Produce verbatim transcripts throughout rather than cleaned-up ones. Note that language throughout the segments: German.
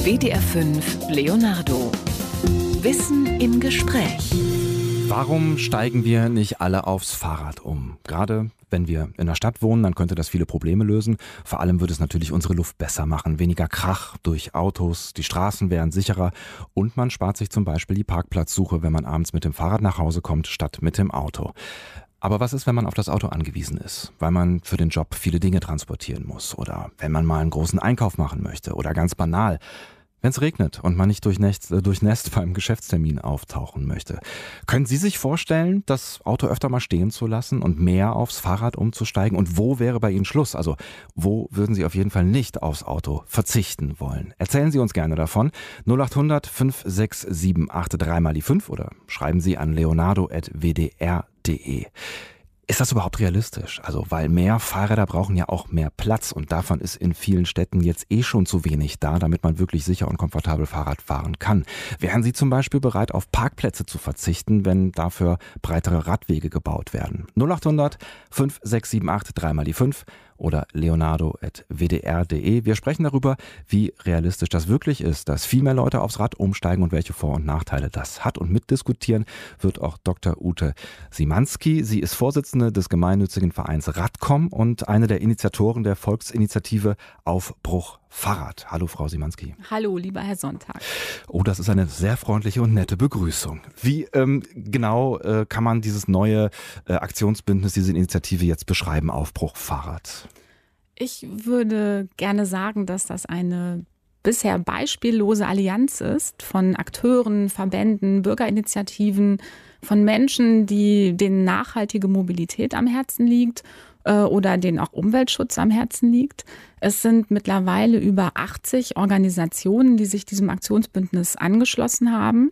W D R fünf Leonardo. Wissen im Gespräch. Warum steigen wir nicht alle aufs Fahrrad um? Gerade wenn wir in der Stadt wohnen, dann könnte das viele Probleme lösen. Vor allem würde es natürlich unsere Luft besser machen. Weniger Krach durch Autos, die Straßen wären sicherer und man spart sich zum Beispiel die Parkplatzsuche, wenn man abends mit dem Fahrrad nach Hause kommt, statt mit dem Auto. Aber was ist, wenn man auf das Auto angewiesen ist, weil man für den Job viele Dinge transportieren muss oder wenn man mal einen großen Einkauf machen möchte oder ganz banal, wenn es regnet und man nicht durchnässt, äh, durchnässt beim Geschäftstermin auftauchen möchte. Können Sie sich vorstellen, das Auto öfter mal stehen zu lassen und mehr aufs Fahrrad umzusteigen? Und wo wäre bei Ihnen Schluss? Also wo würden Sie auf jeden Fall nicht aufs Auto verzichten wollen? Erzählen Sie uns gerne davon. null acht hundert fünf sechs sieben acht drei mal die fünf oder schreiben Sie an leonardo at w d r punkt d e. Ist das überhaupt realistisch? Also, weil mehr Fahrräder brauchen ja auch mehr Platz und davon ist in vielen Städten jetzt eh schon zu wenig da, damit man wirklich sicher und komfortabel Fahrrad fahren kann. Wären Sie zum Beispiel bereit, auf Parkplätze zu verzichten, wenn dafür breitere Radwege gebaut werden? null acht hundert fünf sechs sieben acht drei mal die fünf oder leonardo at w d r punkt d e. Wir sprechen darüber, wie realistisch das wirklich ist, dass viel mehr Leute aufs Rad umsteigen und welche Vor- und Nachteile das hat. Und mitdiskutieren wird auch Doktor Ute Szymanski. Sie ist Vorsitzende des gemeinnützigen Vereins Radkom und eine der Initiatoren der Volksinitiative Aufbruch Fahrrad. Hallo Frau Szymanski. Hallo, lieber Herr Sonntag. Oh, das ist eine sehr freundliche und nette Begrüßung. Wie ähm, genau äh, kann man dieses neue äh, Aktionsbündnis, diese Initiative jetzt beschreiben, Aufbruch Fahrrad? Ich würde gerne sagen, dass das eine bisher beispiellose Allianz ist von Akteuren, Verbänden, Bürgerinitiativen, von Menschen, die denen nachhaltige Mobilität am Herzen liegt äh, oder denen auch Umweltschutz am Herzen liegt. Es sind mittlerweile über achtzig Organisationen, die sich diesem Aktionsbündnis angeschlossen haben.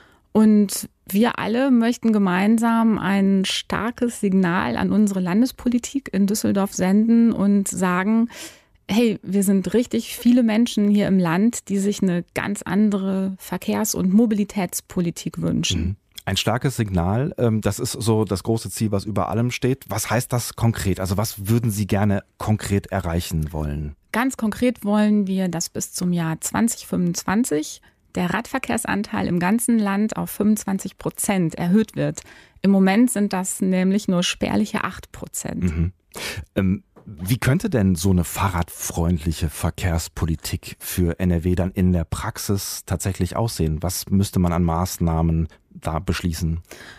Und wir alle möchten gemeinsam ein starkes Signal an unsere Landespolitik in Düsseldorf senden und sagen, hey, wir sind richtig viele Menschen hier im Land, die sich eine ganz andere Verkehrs- und Mobilitätspolitik wünschen. Ein starkes Signal, das ist so das große Ziel, was über allem steht. Was heißt das konkret? Also was würden Sie gerne konkret erreichen wollen? Ganz konkret wollen wir, dass bis zum Jahr zwanzig fünfundzwanzig der Radverkehrsanteil im ganzen Land auf fünfundzwanzig Prozent erhöht wird. Im Moment sind das nämlich nur spärliche acht Prozent. Mhm. Ähm, wie könnte denn so eine fahrradfreundliche Verkehrspolitik für N R W dann in der Praxis tatsächlich aussehen? Was müsste man an Maßnahmen da beschließen?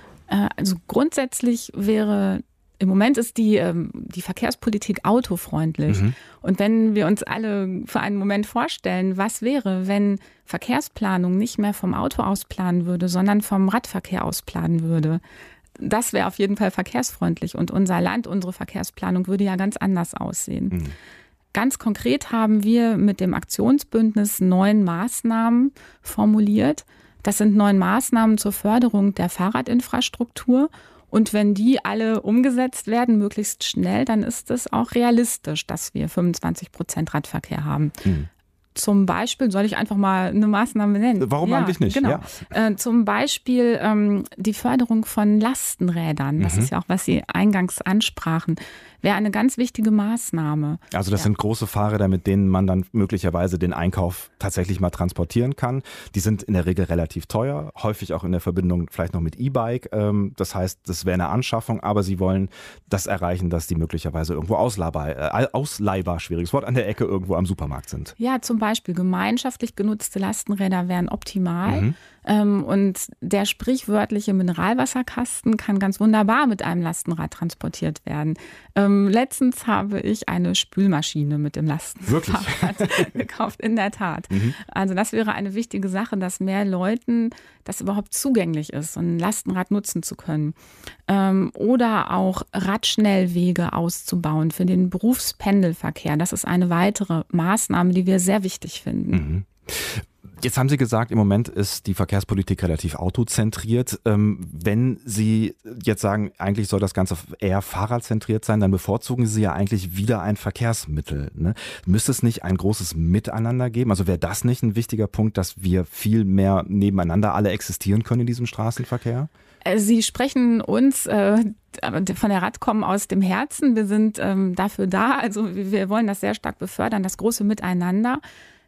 Also grundsätzlich wäre, im Moment ist die, die Verkehrspolitik autofreundlich. Mhm. Und wenn wir uns alle für einen Moment vorstellen, was wäre, wenn Verkehrsplanung nicht mehr vom Auto aus planen würde, sondern vom Radverkehr aus planen würde? Das wäre auf jeden Fall verkehrsfreundlich und unser Land, unsere Verkehrsplanung würde ja ganz anders aussehen. Mhm. Ganz konkret haben wir mit dem Aktionsbündnis neun Maßnahmen formuliert. Das sind neun Maßnahmen zur Förderung der Fahrradinfrastruktur. Und wenn die alle umgesetzt werden, möglichst schnell, dann ist es auch realistisch, dass wir fünfundzwanzig Prozent Radverkehr haben. Mhm. Zum Beispiel, soll ich einfach mal eine Maßnahme nennen? Warum ja, eigentlich nicht? Genau. Ja. Äh, zum Beispiel ähm, die Förderung von Lastenrädern. Das mhm. ist ja auch, was Sie eingangs ansprachen. Wäre eine ganz wichtige Maßnahme. Also das ja. sind große Fahrräder, mit denen man dann möglicherweise den Einkauf tatsächlich mal transportieren kann. Die sind in der Regel relativ teuer, häufig auch in der Verbindung vielleicht noch mit E-Bike. Das heißt, das wäre eine Anschaffung, aber Sie wollen das erreichen, dass die möglicherweise irgendwo ausleihbar, äh, ausleihbar, schwieriges Wort, an der Ecke irgendwo am Supermarkt sind. Ja, zum Beispiel gemeinschaftlich genutzte Lastenräder wären optimal. Mhm. Ähm, und der sprichwörtliche Mineralwasserkasten kann ganz wunderbar mit einem Lastenrad transportiert werden. Ähm, letztens habe ich eine Spülmaschine mit dem Lastenrad gekauft, in der Tat. Mhm. Also das wäre eine wichtige Sache, dass mehr Leuten das überhaupt zugänglich ist, so ein Lastenrad nutzen zu können. Ähm, oder auch Radschnellwege auszubauen für den Berufspendelverkehr. Das ist eine weitere Maßnahme, die wir sehr wichtig finden. Mhm. Jetzt haben Sie gesagt, im Moment ist die Verkehrspolitik relativ autozentriert. Ähm, wenn Sie jetzt sagen, eigentlich soll das Ganze eher fahrradzentriert sein, dann bevorzugen Sie ja eigentlich wieder ein Verkehrsmittel. Ne? Müsste es nicht ein großes Miteinander geben? Also wäre das nicht ein wichtiger Punkt, dass wir viel mehr nebeneinander alle existieren können in diesem Straßenverkehr? Sie sprechen uns äh, von der Radkom aus dem Herzen. Wir sind ähm, dafür da. Also wir wollen das sehr stark befördern, das große Miteinander.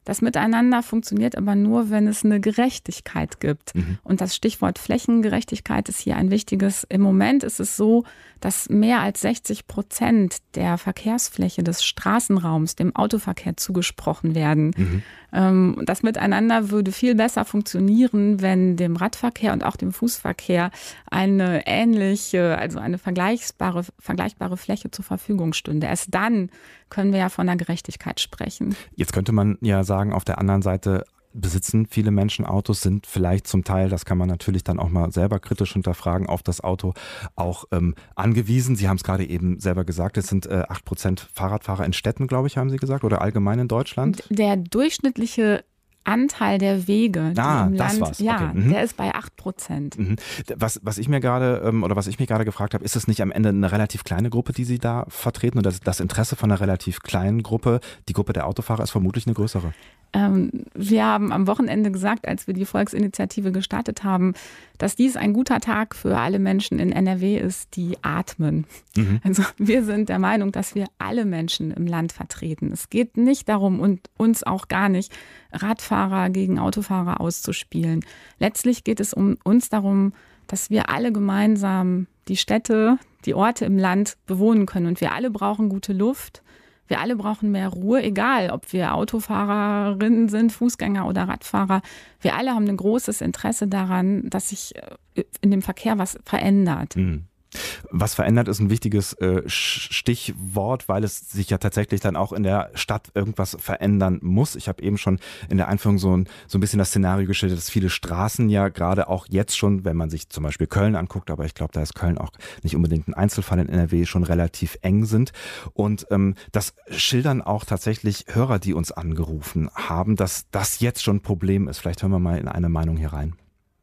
Das Miteinander funktioniert aber nur, wenn es eine Gerechtigkeit gibt. Mhm. Und das Stichwort Flächengerechtigkeit ist hier ein wichtiges. Im Moment ist es so, dass mehr als sechzig Prozent der Verkehrsfläche des Straßenraums dem Autoverkehr zugesprochen werden. Mhm. Ähm, das Miteinander würde viel besser funktionieren, wenn dem Radverkehr und auch dem Fußverkehr eine ähnliche, also eine vergleichbare, vergleichbare Fläche zur Verfügung stünde. Erst dann können wir ja von der Gerechtigkeit sprechen. Jetzt könnte man ja sagen, auf der anderen Seite besitzen viele Menschen Autos, sind vielleicht zum Teil, das kann man natürlich dann auch mal selber kritisch hinterfragen, auf das Auto auch ähm, angewiesen. Sie haben es gerade eben selber gesagt, es sind äh, acht Prozent Fahrradfahrer in Städten, glaube ich, haben Sie gesagt, oder allgemein in Deutschland? Der durchschnittliche Anteil der Wege ah, im das Land, war's. ja, Okay. Mhm. der ist bei acht Prozent. Mhm. Was, was ich mir gerade ähm, oder was ich mich gerade gefragt habe, ist es nicht am Ende eine relativ kleine Gruppe, die Sie da vertreten, und das, das Interesse von einer relativ kleinen Gruppe, die Gruppe der Autofahrer, ist vermutlich eine größere? Ähm, wir haben am Wochenende gesagt, als wir die Volksinitiative gestartet haben, dass dies ein guter Tag für alle Menschen in N R W ist, die atmen. Mhm. Also wir sind der Meinung, dass wir alle Menschen im Land vertreten. Es geht nicht darum, und uns auch gar nicht, Radfahrer gegen Autofahrer auszuspielen. Letztlich geht es um uns darum, dass wir alle gemeinsam die Städte, die Orte im Land bewohnen können. Und wir alle brauchen gute Luft. Wir alle brauchen mehr Ruhe, egal ob wir Autofahrerinnen sind, Fußgänger oder Radfahrer. Wir alle haben ein großes Interesse daran, dass sich in dem Verkehr was verändert. Mhm. Was verändert ist ein wichtiges äh, Stichwort, weil es sich ja tatsächlich dann auch in der Stadt irgendwas verändern muss. Ich habe eben schon in der Einführung so ein, so ein bisschen das Szenario gestellt, dass viele Straßen ja gerade auch jetzt schon, wenn man sich zum Beispiel Köln anguckt, aber ich glaube, da ist Köln auch nicht unbedingt ein Einzelfall in N R W, schon relativ eng sind. Und ähm, das schildern auch tatsächlich Hörer, die uns angerufen haben, dass das jetzt schon ein Problem ist. Vielleicht hören wir mal in eine Meinung hier rein.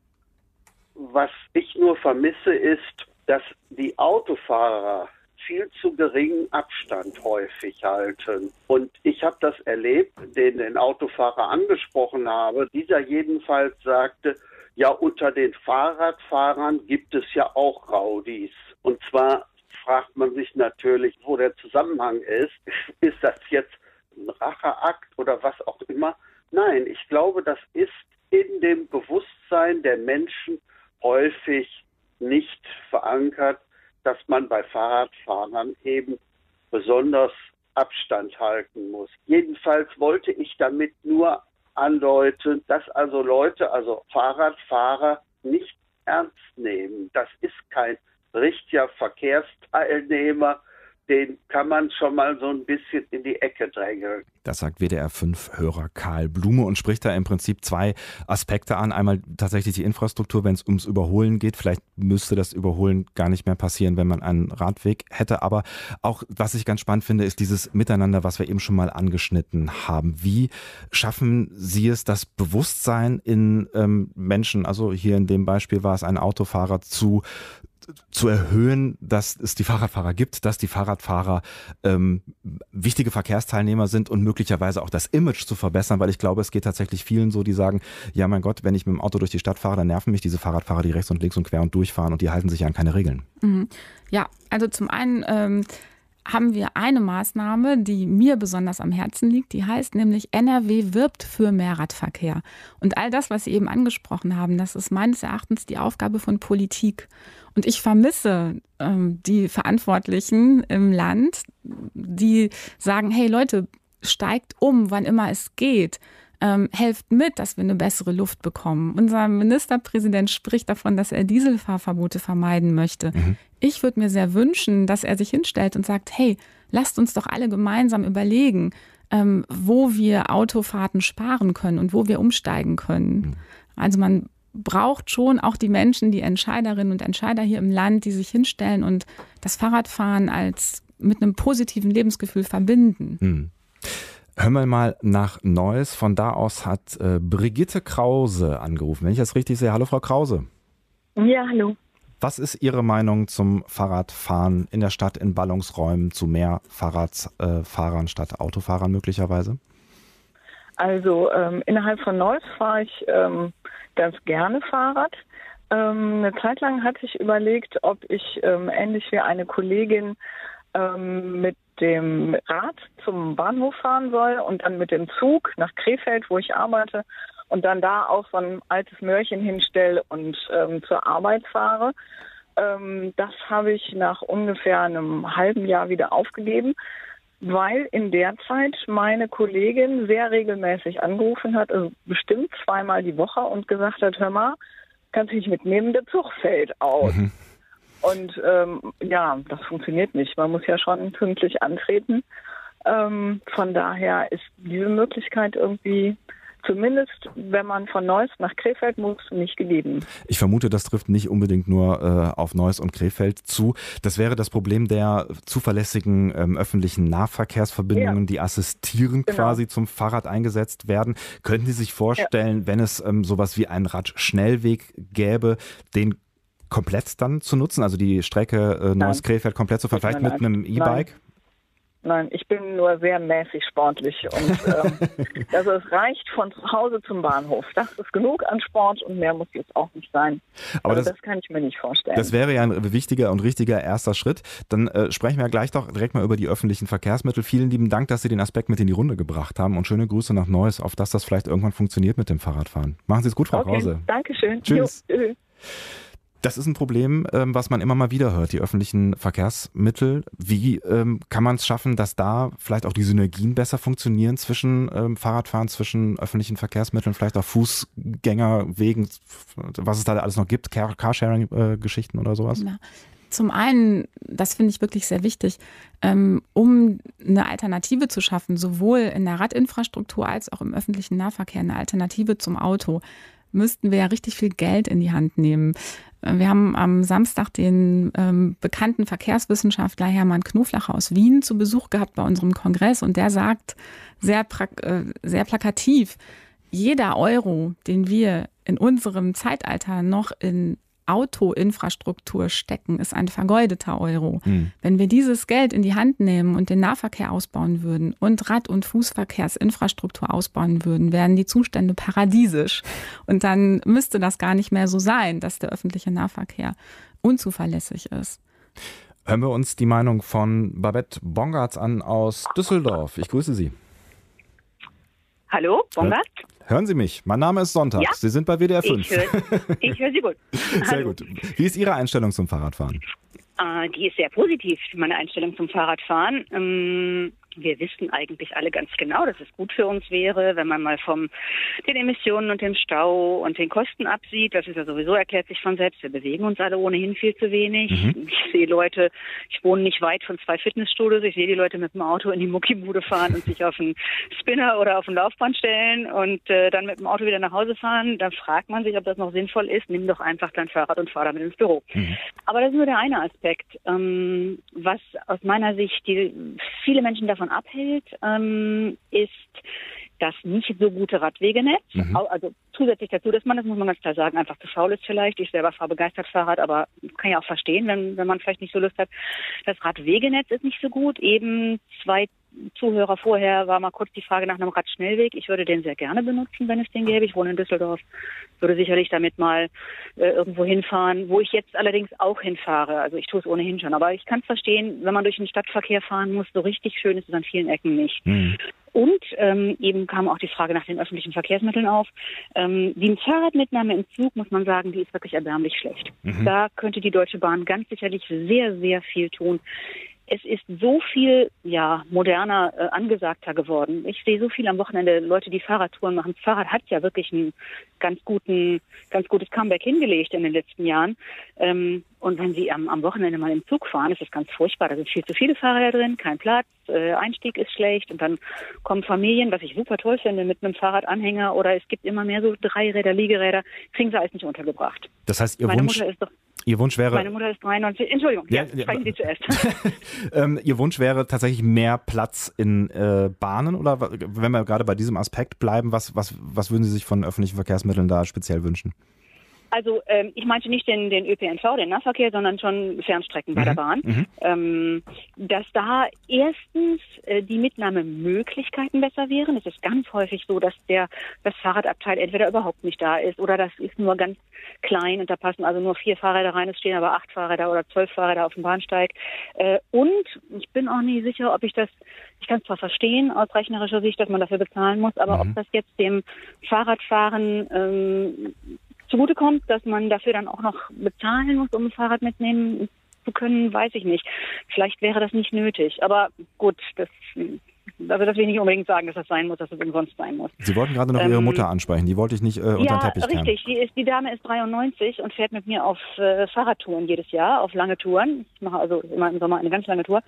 Was ich nur vermisse, ist, dass die Autofahrer viel zu geringen Abstand häufig halten. Und ich habe das erlebt, den den Autofahrer angesprochen habe. Dieser jedenfalls sagte, ja, unter den Fahrradfahrern gibt es ja auch Raudis. Und zwar fragt man sich natürlich, wo der Zusammenhang ist. Ist das jetzt ein Racheakt oder was auch immer? Nein, ich glaube, das ist in dem Bewusstsein der Menschen häufig nicht verankert, dass man bei Fahrradfahrern eben besonders Abstand halten muss. Jedenfalls wollte ich damit nur andeuten, dass also Leute, also Fahrradfahrer, nicht ernst nehmen. Das ist kein richtiger Verkehrsteilnehmer, den kann man schon mal so ein bisschen in die Ecke drängeln. Das sagt W D R fünf Hörer Karl Blume und spricht da im Prinzip zwei Aspekte an. Einmal tatsächlich die Infrastruktur, wenn es ums Überholen geht. Vielleicht müsste das Überholen gar nicht mehr passieren, wenn man einen Radweg hätte. Aber auch, was ich ganz spannend finde, ist dieses Miteinander, was wir eben schon mal angeschnitten haben. Wie schaffen Sie es, das Bewusstsein in ähm, Menschen, also hier in dem Beispiel war es ein Autofahrer, zu zu erhöhen, dass es die Fahrradfahrer gibt, dass die Fahrradfahrer ähm, wichtige Verkehrsteilnehmer sind und möglicherweise auch das Image zu verbessern, weil ich glaube, es geht tatsächlich vielen so, die sagen, ja mein Gott, wenn ich mit dem Auto durch die Stadt fahre, dann nerven mich diese Fahrradfahrer, die rechts und links und quer und durchfahren und die halten sich an keine Regeln. Mhm. Ja, also zum einen ähm, haben wir eine Maßnahme, die mir besonders am Herzen liegt, die heißt nämlich N R W wirbt für mehr Radverkehr. Und all das, was Sie eben angesprochen haben, das ist meines Erachtens die Aufgabe von Politik. Und ich vermisse ähm, die Verantwortlichen im Land, die sagen, hey Leute, steigt um, wann immer es geht. Ähm, helft mit, dass wir eine bessere Luft bekommen. Unser Ministerpräsident spricht davon, dass er Dieselfahrverbote vermeiden möchte. Mhm. Ich würde mir sehr wünschen, dass er sich hinstellt und sagt, hey, lasst uns doch alle gemeinsam überlegen, ähm, wo wir Autofahrten sparen können und wo wir umsteigen können. Mhm. Also man braucht schon auch die Menschen, die Entscheiderinnen und Entscheider hier im Land, die sich hinstellen und das Fahrradfahren als mit einem positiven Lebensgefühl verbinden. Mhm. Hören wir mal nach Neuss. Von da aus hat äh, Brigitte Krause angerufen. Wenn ich das richtig sehe. Hallo, Frau Krause. Ja, hallo. Was ist Ihre Meinung zum Fahrradfahren in der Stadt, in Ballungsräumen, zu mehr Fahrradfahrern äh, statt Autofahrern möglicherweise? Also ähm, innerhalb von Neuss fahre ich ähm, ganz gerne Fahrrad. Ähm, eine Zeit lang hatte ich überlegt, ob ich ähm, ähnlich wie eine Kollegin ähm, mit dem Rad zum Bahnhof fahren soll und dann mit dem Zug nach Krefeld, wo ich arbeite, und dann da auch so ein altes Möhrchen hinstelle und ähm, zur Arbeit fahre. Ähm, das habe ich nach ungefähr einem halben Jahr wieder aufgegeben, weil in der Zeit meine Kollegin sehr regelmäßig angerufen hat, also bestimmt zweimal die Woche, und gesagt hat, hör mal, kannst du mich mitnehmen, der Zug fällt aus. Mhm. Und ähm, ja, das funktioniert nicht. Man muss ja schon pünktlich antreten. Ähm, von daher ist diese Möglichkeit irgendwie, zumindest wenn man von Neuss nach Krefeld muss, nicht gegeben. Ich vermute, das trifft nicht unbedingt nur äh, auf Neuss und Krefeld zu. Das wäre das Problem der zuverlässigen ähm, öffentlichen Nahverkehrsverbindungen, ja. die assistierend genau. quasi zum Fahrrad eingesetzt werden. Könnten Sie sich vorstellen, ja. wenn es ähm, sowas wie einen Radschnellweg gäbe, den komplett dann zu nutzen, also die Strecke äh, Neuss-Krefeld komplett zu fahren, vielleicht mit einem E-Bike? Nein. Nein, ich bin nur sehr mäßig sportlich und ähm, also es reicht von zu Hause zum Bahnhof. Das ist genug an Sport und mehr muss jetzt auch nicht sein. Aber also das, das kann ich mir nicht vorstellen. Das wäre ja ein wichtiger und richtiger erster Schritt. Dann äh, sprechen wir gleich doch direkt mal über die öffentlichen Verkehrsmittel. Vielen lieben Dank, dass Sie den Aspekt mit in die Runde gebracht haben und schöne Grüße nach Neuss, auf dass das vielleicht irgendwann funktioniert mit dem Fahrradfahren. Machen Sie es gut, Frau okay, Krause. Dankeschön. Tschüss. Jo. Das ist ein Problem, was man immer mal wieder hört, die öffentlichen Verkehrsmittel. Wie ähm, kann man es schaffen, dass da vielleicht auch die Synergien besser funktionieren zwischen ähm, Fahrradfahren, zwischen öffentlichen Verkehrsmitteln, vielleicht auch Fußgängerwegen, was es da alles noch gibt, Car- Carsharing-Geschichten oder sowas? Ja. Zum einen, das finde ich wirklich sehr wichtig, ähm, um eine Alternative zu schaffen, sowohl in der Radinfrastruktur als auch im öffentlichen Nahverkehr, eine Alternative zum Auto, müssten wir ja richtig viel Geld in die Hand nehmen. Wir haben am Samstag den ähm, bekannten Verkehrswissenschaftler Hermann Knoflacher aus Wien zu Besuch gehabt bei unserem Kongress und der sagt sehr, pra- äh, sehr plakativ, jeder Euro, den wir in unserem Zeitalter noch in Autoinfrastruktur stecken, ist ein vergeudeter Euro. Mhm. Wenn wir dieses Geld in die Hand nehmen und den Nahverkehr ausbauen würden und Rad- und Fußverkehrsinfrastruktur ausbauen würden, wären die Zustände paradiesisch. Und dann müsste das gar nicht mehr so sein, dass der öffentliche Nahverkehr unzuverlässig ist. Hören wir uns die Meinung von Babette Bongartz an aus Düsseldorf. Ich grüße Sie. Hallo, Bongard? Hören Sie mich? Mein Name ist Sonntag. Ja? Sie sind bei W D R fünf. Ich höre hör Sie gut. Sehr Hallo. Gut. Wie ist Ihre Einstellung zum Fahrradfahren? Äh, die ist sehr positiv, meine Einstellung zum Fahrradfahren. Ähm, wir wissen eigentlich alle ganz genau, dass es gut für uns wäre, wenn man mal vom den Emissionen und dem Stau und den Kosten absieht. Das ist ja sowieso, erklärt sich von selbst. Wir bewegen uns alle ohnehin viel zu wenig. Mhm. Ich sehe Leute, ich wohne nicht weit von zwei Fitnessstudios, ich sehe die Leute mit dem Auto in die Muckibude fahren und sich auf einen Spinner oder auf ein Laufband stellen und äh, dann mit dem Auto wieder nach Hause fahren. Da fragt man sich, ob das noch sinnvoll ist. Nimm doch einfach dein Fahrrad und fahr damit ins Büro. Mhm. Aber das ist nur der eine Aspekt, ähm, was aus meiner Sicht die viele Menschen davon abhält, ähm, ist das nicht so gute Radwegenetz. Mhm. Also zusätzlich dazu, dass man, das muss man ganz klar sagen, einfach zu faul ist vielleicht. Ich selber fahre begeistert Fahrrad, aber kann ja auch verstehen, wenn, wenn man vielleicht nicht so Lust hat. Das Radwegenetz ist nicht so gut. Eben zwei Zuhörer vorher war mal kurz die Frage nach einem Radschnellweg. Ich würde den sehr gerne benutzen, wenn es den gäbe. Ich wohne in Düsseldorf, würde sicherlich damit mal äh, irgendwo hinfahren, wo ich jetzt allerdings auch hinfahre. Also ich tue es ohnehin schon. Aber ich kann es verstehen, wenn man durch den Stadtverkehr fahren muss, so richtig schön ist es an vielen Ecken nicht. Mhm. Und ähm, eben kam auch die Frage nach den öffentlichen Verkehrsmitteln auf. Ähm, die Fahrradmitnahme im Zug, muss man sagen, die ist wirklich erbärmlich schlecht. Mhm. Da könnte die Deutsche Bahn ganz sicherlich sehr, sehr viel tun. Es ist so viel ja moderner, äh, angesagter geworden. Ich sehe so viel am Wochenende Leute, die Fahrradtouren machen. Das Fahrrad hat ja wirklich ein ganz guten, ganz gutes Comeback hingelegt in den letzten Jahren. Ähm, und wenn Sie am, am Wochenende mal im Zug fahren, ist das ganz furchtbar. Da sind viel zu viele Fahrräder drin, kein Platz, äh, Einstieg ist schlecht und dann kommen Familien, was ich super toll finde, mit einem Fahrradanhänger oder es gibt immer mehr so Dreiräder, Liegeräder, kriegen sie alles nicht untergebracht. Das heißt, Ihr Meine Wunsch... Mutter ist doch Ihr Wunsch wäre... Meine Mutter ist dreiundneunzig. Entschuldigung, ja, ja, sprechen Sie zuerst. ähm, Ihr Wunsch wäre tatsächlich mehr Platz in äh, Bahnen oder wenn wir gerade bei diesem Aspekt bleiben, was, was, was würden Sie sich von öffentlichen Verkehrsmitteln da speziell wünschen? Also ähm, ich meinte nicht den, den Ö P N V, den Nahverkehr, sondern schon Fernstrecken bei mhm. der Bahn. Mhm. Ähm, dass da erstens äh, die Mitnahmemöglichkeiten besser wären. Es ist ganz häufig so, dass der das Fahrradabteil entweder überhaupt nicht da ist oder das ist nur ganz klein und da passen also nur vier Fahrräder rein, es stehen aber acht Fahrräder oder zwölf Fahrräder auf dem Bahnsteig. Äh, und ich bin auch nie sicher, ob ich das, ich kann es zwar verstehen aus rechnerischer Sicht, dass man dafür bezahlen muss, aber mhm. ob das jetzt dem Fahrradfahren ähm, zugutekommt, dass man dafür dann auch noch bezahlen muss, um ein Fahrrad mitnehmen zu können, weiß ich nicht. Vielleicht wäre das nicht nötig. Aber gut, das, also das will ich nicht unbedingt sagen, dass das sein muss, dass es umsonst sein muss. Sie wollten gerade noch ähm, Ihre Mutter ansprechen. Die wollte ich nicht äh, unter ja, den Teppich kehren. Richtig. Die, ist, die Dame ist dreiundneunzig und fährt mit mir auf äh, Fahrradtouren jedes Jahr, auf lange Touren. Ich mache also immer im Sommer eine ganz lange Tour.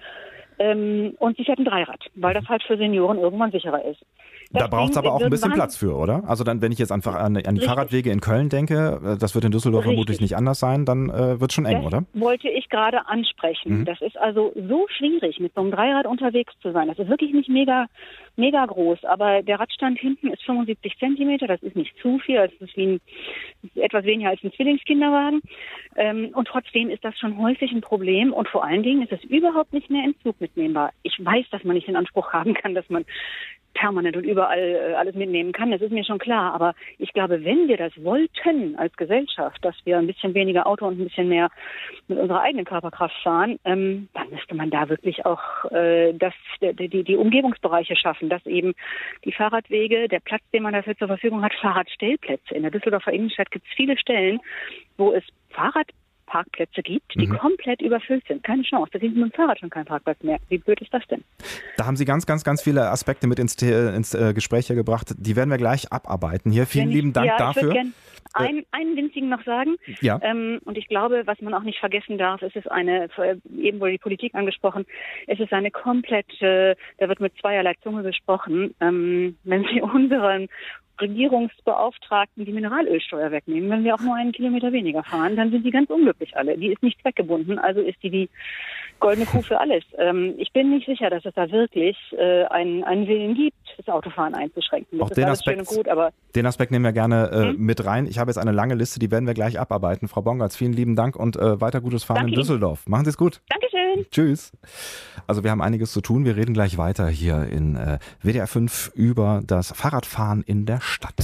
Ähm, und sie fährt ein Dreirad, weil das halt für Senioren irgendwann sicherer ist. Das da braucht es aber auch ein bisschen Platz für, oder? Also dann, wenn ich jetzt einfach an, an die Richtig. Fahrradwege in Köln denke, das wird in Düsseldorf Richtig. vermutlich nicht anders sein, dann äh, wird es schon eng, das oder? Wollte ich gerade ansprechen. Mhm. Das ist also so schwierig, mit so einem Dreirad unterwegs zu sein. Das ist wirklich nicht mega, mega groß, aber der Radstand hinten ist fünfundsiebzig Zentimeter, das ist nicht zu viel, das ist wie ein, etwas weniger als ein Zwillingskinderwagen. Ähm, und trotzdem ist das schon häufig ein Problem und vor allen Dingen ist es überhaupt nicht mehr im Zug mitnehmbar. Ich weiß, dass man nicht den Anspruch haben kann, dass man permanent und überall äh, alles mitnehmen kann, das ist mir schon klar. Aber ich glaube, wenn wir das wollten als Gesellschaft, dass wir ein bisschen weniger Auto und ein bisschen mehr mit unserer eigenen Körperkraft fahren, ähm, dann müsste man da wirklich auch äh, das, die, die, die Umgebungsbereiche schaffen, dass eben die Fahrradwege, der Platz, den man dafür zur Verfügung hat, Fahrradstellplätze. In der Düsseldorfer Innenstadt gibt es viele Stellen, wo es Fahrrad Parkplätze gibt, die mhm. komplett überfüllt sind. Keine Chance. Da kriegen Sie mit dem Fahrrad schon keinen Parkplatz mehr. Wie blöd ist das denn? Da haben Sie ganz, ganz, ganz viele Aspekte mit ins, ins äh, Gespräch hier gebracht. Die werden wir gleich abarbeiten hier. Vielen ich, lieben Dank ja, dafür. Ich würde gerne einen, einen winzigen noch sagen. Ja. Ähm, und ich glaube, was man auch nicht vergessen darf, es ist eine, eben wurde die Politik angesprochen, es ist eine komplette, da wird mit zweierlei Zunge gesprochen, ähm, wenn Sie unseren Regierungsbeauftragten die Mineralölsteuer wegnehmen, wenn wir auch nur einen Kilometer weniger fahren, dann sind die ganz unglücklich alle. Die ist nicht zweckgebunden, also ist die die goldene Kuh für alles. Ähm, ich bin nicht sicher, dass es da wirklich äh, einen, einen Willen gibt, das Autofahren einzuschränken. Das auch ist den alles Aspekt, schön und gut, aber den Aspekt nehmen wir gerne äh, hm? mit rein. Ich habe jetzt eine lange Liste, die werden wir gleich abarbeiten. Frau Bongartz, vielen lieben Dank und äh, weiter gutes Fahren Danke in Düsseldorf. Machen Sie es gut. Dankeschön. Tschüss. Also wir haben einiges zu tun. Wir reden gleich weiter hier in äh, W D R fünf über das Fahrradfahren in der Stadt.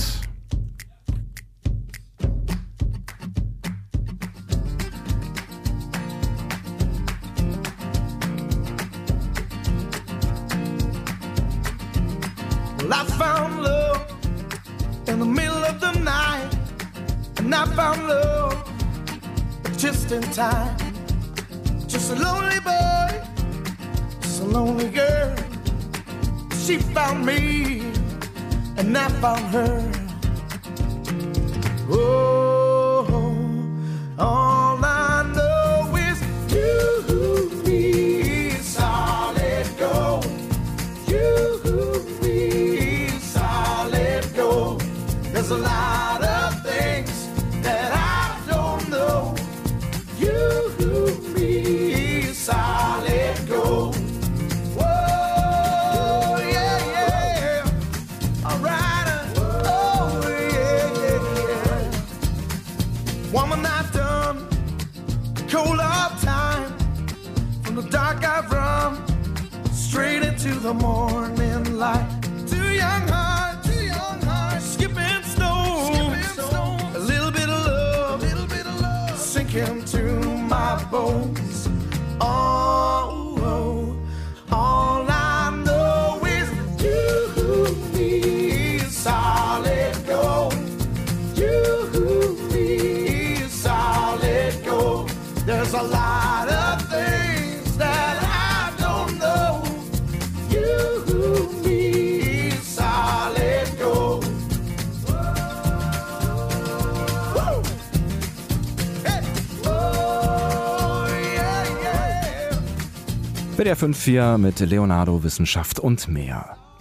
I found love in the middle of the night, and I found love just in time. Just a lonely boy, just a lonely girl. She found me, and I found her. Oh, all I know is you, me, solid gold. You. There's a lot of things that I don't know. You, me, solid gold. Whoa, yeah, yeah. All right. Oh, yeah, yeah, yeah. Woman, I've done cold hard time. From the dark I've run straight into the morning light. Too young heart, too young heart, skipping. Into my bones. Oh, oh, all I know is you, me, solid gold. You, me, solid gold. There's a lot of things that I don't know. You, me, solid gold. W D R fünf vier mit Leonardo, Wissenschaft und mehr.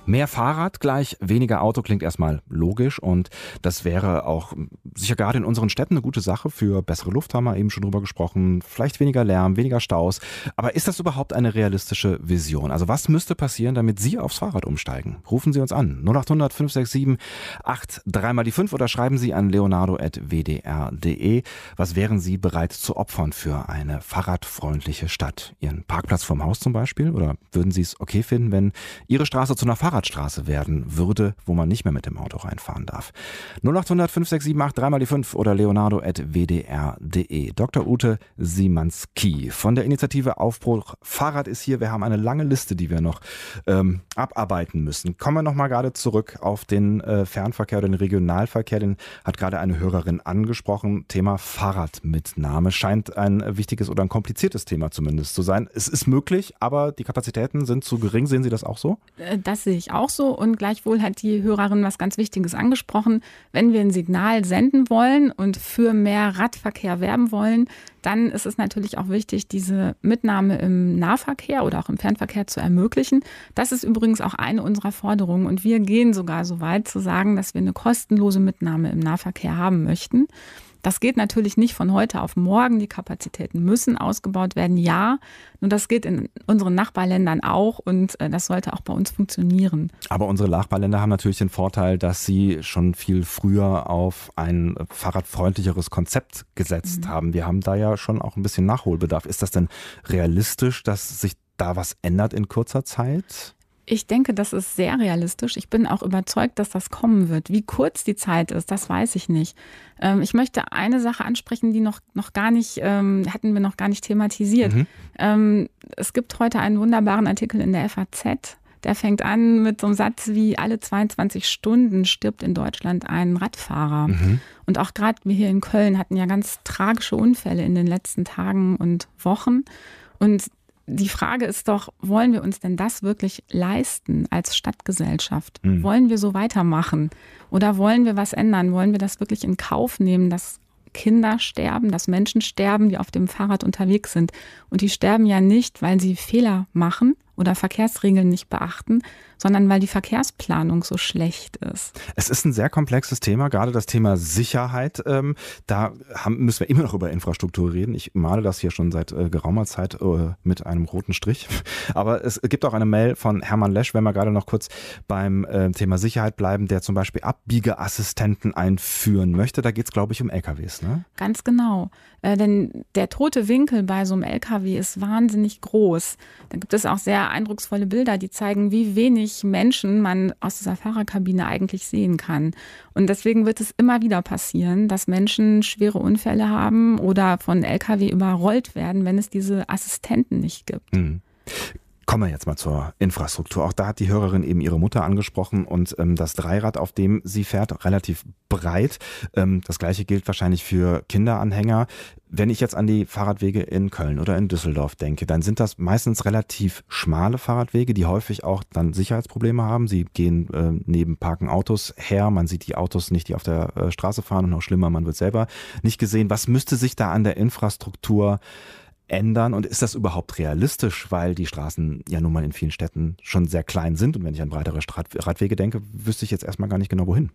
Mehr Fahrrad gleich weniger Auto klingt erstmal logisch und das wäre auch sicher gerade in unseren Städten eine gute Sache für bessere Luft, haben wir eben schon drüber gesprochen, vielleicht weniger Lärm, weniger Staus. Aber ist das überhaupt eine realistische Vision? Also was müsste passieren, damit Sie aufs Fahrrad umsteigen? Rufen Sie uns an null acht hundert fünf sechs sieben acht drei mal die fünf oder schreiben Sie an leonardo at w d r punkt d e. Was wären Sie bereit zu opfern für eine fahrradfreundliche Stadt? Ihren Parkplatz vorm Haus zum Beispiel? Oder würden Sie es okay finden, wenn Ihre Straße zu einer Fahrradstraße werden würde, wo man nicht mehr mit dem Auto reinfahren darf? null acht hundert fünf sechs sieben acht drei mal die fünf oder leonardo at w d r punkt d e. Doktor Ute Szymanski von der Initiative Aufbruch Fahrrad ist hier. Wir haben eine lange Liste, die wir noch ähm, abarbeiten müssen. Kommen wir nochmal gerade zurück auf den äh, Fernverkehr oder den Regionalverkehr. Den hat gerade eine Hörerin angesprochen. Thema Fahrradmitnahme scheint ein wichtiges oder ein kompliziertes Thema zumindest zu sein. Es ist möglich, aber die Kapazitäten sind zu gering. Sehen Sie das auch so? Das sehe ich auch so und gleichwohl hat die Hörerin was ganz Wichtiges angesprochen. Wenn wir ein Signal senden wollen und für mehr Radverkehr werben wollen, dann ist es natürlich auch wichtig, diese Mitnahme im Nahverkehr oder auch im Fernverkehr zu ermöglichen. Das ist übrigens auch eine unserer Forderungen und wir gehen sogar so weit zu sagen, dass wir eine kostenlose Mitnahme im Nahverkehr haben möchten. Das geht natürlich nicht von heute auf morgen. Die Kapazitäten müssen ausgebaut werden, ja. Nur das geht in unseren Nachbarländern auch und das sollte auch bei uns funktionieren. Aber unsere Nachbarländer haben natürlich den Vorteil, dass sie schon viel früher auf ein fahrradfreundlicheres Konzept gesetzt mhm. haben. Wir haben da ja schon auch ein bisschen Nachholbedarf. Ist das denn realistisch, dass sich da was ändert in kurzer Zeit? Ich denke, das ist sehr realistisch. Ich bin auch überzeugt, dass das kommen wird. Wie kurz die Zeit ist, das weiß ich nicht. Ähm, ich möchte eine Sache ansprechen, die noch, noch gar nicht, ähm, hatten wir noch gar nicht thematisiert. Mhm. Ähm, es gibt heute einen wunderbaren Artikel in der F A Z. Der fängt an mit so einem Satz wie, alle zweiundzwanzig Stunden stirbt in Deutschland ein Radfahrer. Mhm. Und auch gerade wir hier in Köln hatten ja ganz tragische Unfälle in den letzten Tagen und Wochen. Und die Frage ist doch, wollen wir uns denn das wirklich leisten als Stadtgesellschaft? Mhm. Wollen wir so weitermachen? Oder wollen wir was ändern? Wollen wir das wirklich in Kauf nehmen, dass Kinder sterben, dass Menschen sterben, die auf dem Fahrrad unterwegs sind? Und die sterben ja nicht, weil sie Fehler machen oder Verkehrsregeln nicht beachten, sondern weil die Verkehrsplanung so schlecht ist. Es ist ein sehr komplexes Thema, gerade das Thema Sicherheit. Ähm, da haben, müssen wir immer noch über Infrastruktur reden. Ich male das hier schon seit äh, geraumer Zeit äh, mit einem roten Strich. Aber es gibt auch eine Mail von Hermann Lesch, wenn wir gerade noch kurz beim äh, Thema Sicherheit bleiben, der zum Beispiel Abbiegeassistenten einführen möchte. Da geht es, glaube ich, um L K Ws, ne? Ganz genau. Äh, denn der tote Winkel bei so einem L K W ist wahnsinnig groß. Da gibt es auch sehr eindrucksvolle Bilder, die zeigen, wie wenig Menschen man aus dieser Fahrerkabine eigentlich sehen kann. Und deswegen wird es immer wieder passieren, dass Menschen schwere Unfälle haben oder von L K W überrollt werden, wenn es diese Assistenten nicht gibt. Mhm. Kommen wir jetzt mal zur Infrastruktur. Auch da hat die Hörerin eben ihre Mutter angesprochen und ähm, das Dreirad, auf dem sie fährt, relativ breit. Ähm, das Gleiche gilt wahrscheinlich für Kinderanhänger. Wenn ich jetzt an die Fahrradwege in Köln oder in Düsseldorf denke, dann sind das meistens relativ schmale Fahrradwege, die häufig auch dann Sicherheitsprobleme haben. Sie gehen äh, neben parken Autos her, man sieht die Autos nicht, die auf der äh, Straße fahren und noch schlimmer, man wird selber nicht gesehen. Was müsste sich da an der Infrastruktur ändern und ist das überhaupt realistisch, weil die Straßen ja nun mal in vielen Städten schon sehr klein sind und wenn ich an breitere Radwege denke, wüsste ich jetzt erstmal gar nicht genau wohin.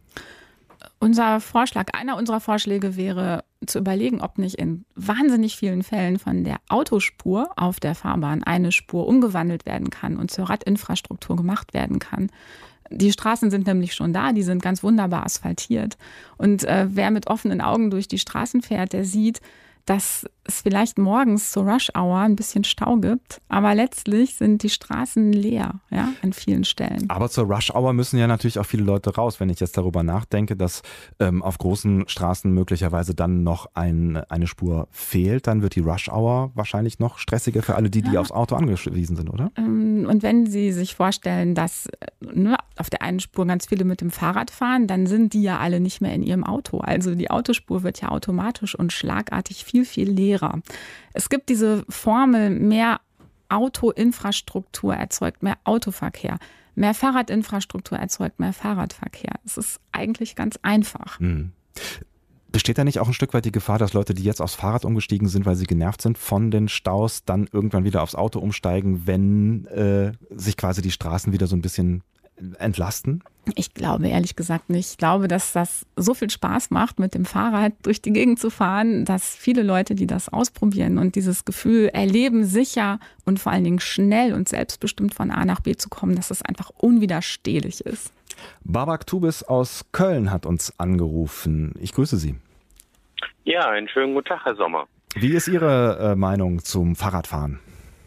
Unser Vorschlag, einer unserer Vorschläge wäre zu überlegen, ob nicht in wahnsinnig vielen Fällen von der Autospur auf der Fahrbahn eine Spur umgewandelt werden kann und zur Radinfrastruktur gemacht werden kann. Die Straßen sind nämlich schon da, die sind ganz wunderbar asphaltiert und äh, wer mit offenen Augen durch die Straßen fährt, der sieht, dass es vielleicht morgens zur Rush-Hour ein bisschen Stau gibt, aber letztlich sind die Straßen leer, ja, an vielen Stellen. Aber zur Rush-Hour müssen ja natürlich auch viele Leute raus. Wenn ich jetzt darüber nachdenke, dass ähm, auf großen Straßen möglicherweise dann noch ein, eine Spur fehlt, dann wird die Rush-Hour wahrscheinlich noch stressiger für alle die, die ja. aufs Auto angewiesen sind, oder? Und wenn Sie sich vorstellen, dass ne, auf der einen Spur ganz viele mit dem Fahrrad fahren, dann sind die ja alle nicht mehr in ihrem Auto. Also die Autospur wird ja automatisch und schlagartig viel, viel leerer. Es gibt diese Formel, mehr Autoinfrastruktur erzeugt mehr Autoverkehr. Mehr Fahrradinfrastruktur erzeugt mehr Fahrradverkehr. Es ist eigentlich ganz einfach. Hm. Besteht da nicht auch ein Stück weit die Gefahr, dass Leute, die jetzt aufs Fahrrad umgestiegen sind, weil sie genervt sind von den Staus, dann irgendwann wieder aufs Auto umsteigen, wenn äh, sich quasi die Straßen wieder so ein bisschen entlasten? Ich glaube ehrlich gesagt nicht. Ich glaube, dass das so viel Spaß macht, mit dem Fahrrad durch die Gegend zu fahren, dass viele Leute, die das ausprobieren und dieses Gefühl erleben, sicher und vor allen Dingen schnell und selbstbestimmt von A nach B zu kommen, dass es einfach unwiderstehlich ist. Babak Tubis aus Köln hat uns angerufen. Ich grüße Sie. Ja, einen schönen guten Tag, Herr Sommer. Wie ist Ihre äh, Meinung zum Fahrradfahren?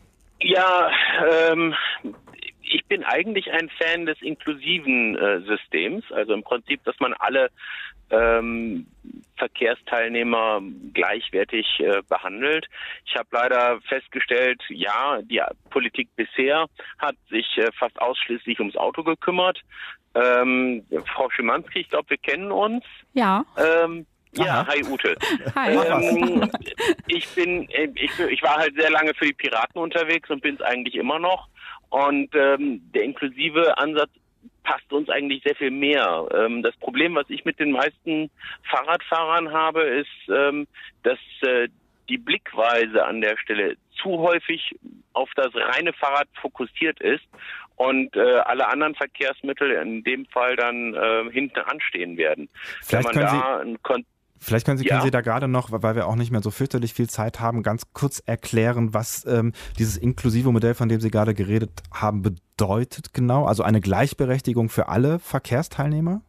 Ja, ähm, ich bin eigentlich ein Fan des inklusiven äh, Systems, also im Prinzip, dass man alle ähm, Verkehrsteilnehmer gleichwertig äh, behandelt. Ich habe leider festgestellt, ja, die Politik bisher hat sich äh, fast ausschließlich ums Auto gekümmert. Ähm, Frau Schimanski, ich glaube, wir kennen uns. Ja. Ähm, Ja, hi Ute. Hi. Ähm, ich bin, ich, ich war halt sehr lange für die Piraten unterwegs und bin es eigentlich immer noch. Und ähm, der inklusive Ansatz passt uns eigentlich sehr viel mehr. Ähm, das Problem, was ich mit den meisten Fahrradfahrern habe, ist, ähm, dass äh, die Blickweise an der Stelle zu häufig auf das reine Fahrrad fokussiert ist und äh, alle anderen Verkehrsmittel in dem Fall dann äh, hinten anstehen werden. Vielleicht Wenn man können da Sie ein Kon- Vielleicht können Sie, Ja. können Sie da gerade noch, weil wir auch nicht mehr so fürchterlich viel Zeit haben, ganz kurz erklären, was ähm, dieses inklusive Modell, von dem Sie gerade geredet haben, bedeutet genau? Also eine Gleichberechtigung für alle Verkehrsteilnehmer?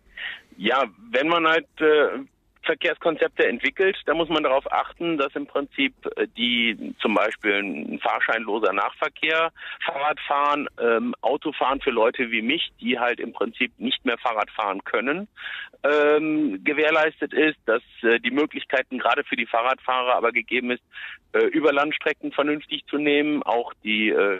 Ja, wenn man halt äh, Verkehrskonzepte entwickelt, da muss man darauf achten, dass im Prinzip äh, die zum Beispiel ein fahrscheinloser Nahverkehr, Fahrradfahren, ähm, Autofahren für Leute wie mich, die halt im Prinzip nicht mehr Fahrrad fahren können, ähm, gewährleistet ist, dass äh, die Möglichkeiten gerade für die Fahrradfahrer aber gegeben ist, äh, Überlandstrecken vernünftig zu nehmen. Auch die äh,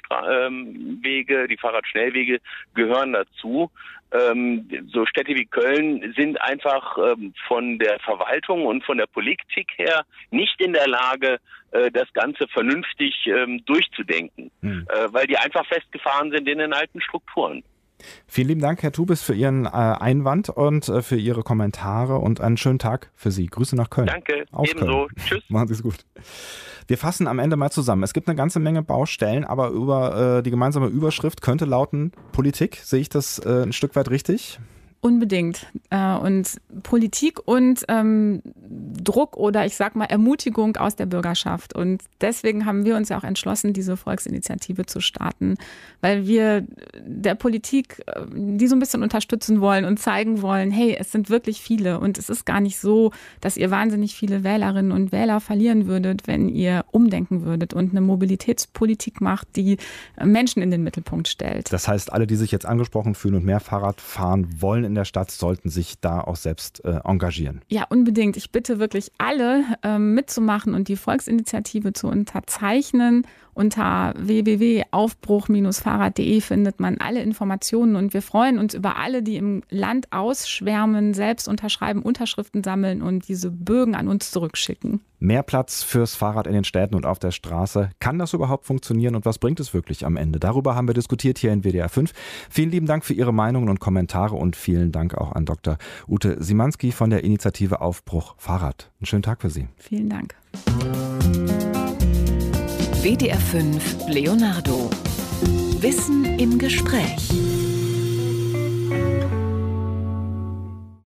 Schnellwege, die Fahrradschnellwege gehören dazu. Ähm, so Städte wie Köln sind einfach ähm, von der Verwaltung und von der Politik her nicht in der Lage, äh, das Ganze vernünftig ähm, durchzudenken, hm. äh, weil die einfach festgefahren sind in den alten Strukturen. Vielen lieben Dank, Herr Tubis, für Ihren äh, Einwand und äh, für Ihre Kommentare und einen schönen Tag für Sie. Grüße nach Köln. Danke, Aus ebenso. Köln. Tschüss. Machen Sie es gut. Wir fassen am Ende mal zusammen. Es gibt eine ganze Menge Baustellen, aber über äh, die gemeinsame Überschrift könnte lauten Politik. Sehe ich das äh, ein Stück weit richtig? Unbedingt. Und Politik und ähm, Druck oder ich sag mal Ermutigung aus der Bürgerschaft. Und deswegen haben wir uns ja auch entschlossen, diese Volksinitiative zu starten, weil wir der Politik die so ein bisschen unterstützen wollen und zeigen wollen, hey, es sind wirklich viele und es ist gar nicht so, dass ihr wahnsinnig viele Wählerinnen und Wähler verlieren würdet, wenn ihr umdenken würdet und eine Mobilitätspolitik macht, die Menschen in den Mittelpunkt stellt. Das heißt, alle, die sich jetzt angesprochen fühlen und mehr Fahrrad fahren wollen in der Stadt, sollten sich da auch selbst äh, engagieren. Ja, unbedingt. Ich bitte wirklich alle ähm, mitzumachen und die Volksinitiative zu unterzeichnen. Unter w w w punkt aufbruch Bindestrich fahrrad punkt de findet man alle Informationen und wir freuen uns über alle, die im Land ausschwärmen, selbst unterschreiben, Unterschriften sammeln und diese Bögen an uns zurückschicken. Mehr Platz fürs Fahrrad in den Städten und auf der Straße. Kann das überhaupt funktionieren und was bringt es wirklich am Ende? Darüber haben wir diskutiert hier in W D R fünf. Vielen lieben Dank für Ihre Meinungen und Kommentare und vielen Dank auch an Doktor Ute Szymanski von der Initiative Aufbruch Fahrrad. Einen schönen Tag für Sie. Vielen Dank. W D R fünf Leonardo. Wissen im Gespräch.